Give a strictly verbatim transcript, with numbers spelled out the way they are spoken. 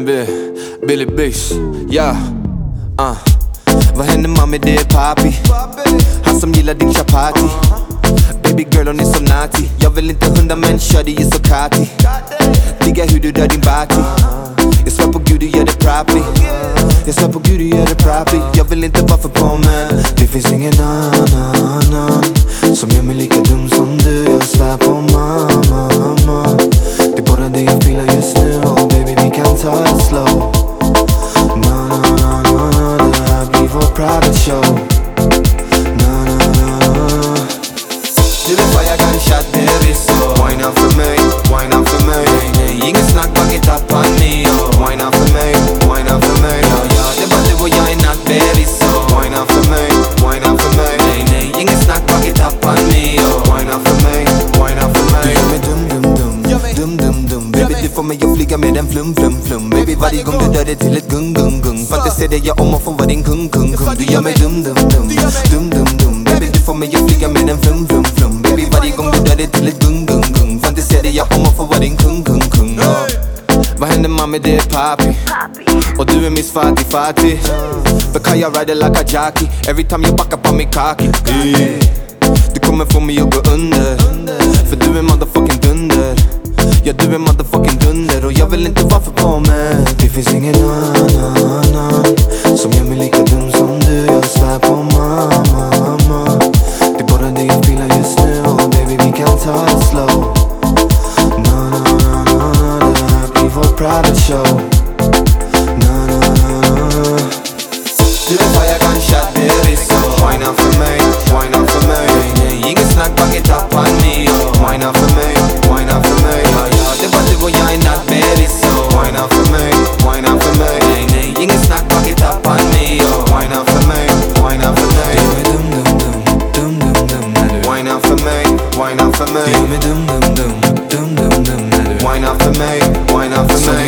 en B, Billy Bigs, ja, uh. Vad händer mami, det är papi, han som gillar din chapati. Baby girl hon är så naughty, jag vill inte hundra men shawty är så catty. Digga hur du rör din body, jag svär på gud du gör det properly. Jag svär på gud du gör det properly. Jag vill inte vara för på men det finns ingen annan som gör mig lika dum som du. Jag svär på mamma, det är bara det jag filar just nu. Och baby vi kan ta det slow. Na na na na na, det här blir vår private show. Na na na na. Du vet vad jag kan chatta, det är så. Wine up för mig, wine up för mig. Nej nej, ingen snack, bara get up on me. Wine up för mig, wine up för mig. Ja ja, det är bara du och jag är not baby så. Wine up för mig, wine up för mig. Nej nej, ingen snack, bara get up on me. Wine up för mig, wine up för mig. Du gör mig dum dum dum, dum dum dum. Baby du får mig att flyga med en flum flum flum. Baby varje gång du dör det till ett gung gung gung. Fantiserar jag om att få vara din kung kung kung. Du gör mig dum dum dum, dum dum dum. Baby du får mig att flyga med en flum flum flum. Baby varje gång du dör det till ett gung gung gung. Fantiserar jag om att få vara din kung kung kung. Vad händer mami, det är papi, och du är miss Fati Fati. Because jag rider like a jockey, every time you back up on me cocky. Hey. Du kommer få mig att gå under, för du är motherfucking dunder. Ja du är motherfucking dunder, och jag vill inte vara för på men det finns ingen annan som gör mig lika dum som du. Jag svär på mamma, det är bara det jag filar just nu. Och baby vi kan ta det slow. Na na na na, det här blir vår private show. Na na na na. Du vet vad jag kan chatta, det är så. Wine up för mig, wine up för mig. Nej nej, ingen snack, bara get up on me. Wine up för mig, wine up för mig. Ja ja, det är bara du och jag är not baby så. Wine up för mig, wine up för mig. Nej nej, ingen snack, bara get up on me. Wine up för mig, wine up för mig. Du är dum dum dum, dum dum dum när du wine up för mig, wine up för mig. Du är dum dum dum, dum dum dum när du wine up för mig, wine up för mig.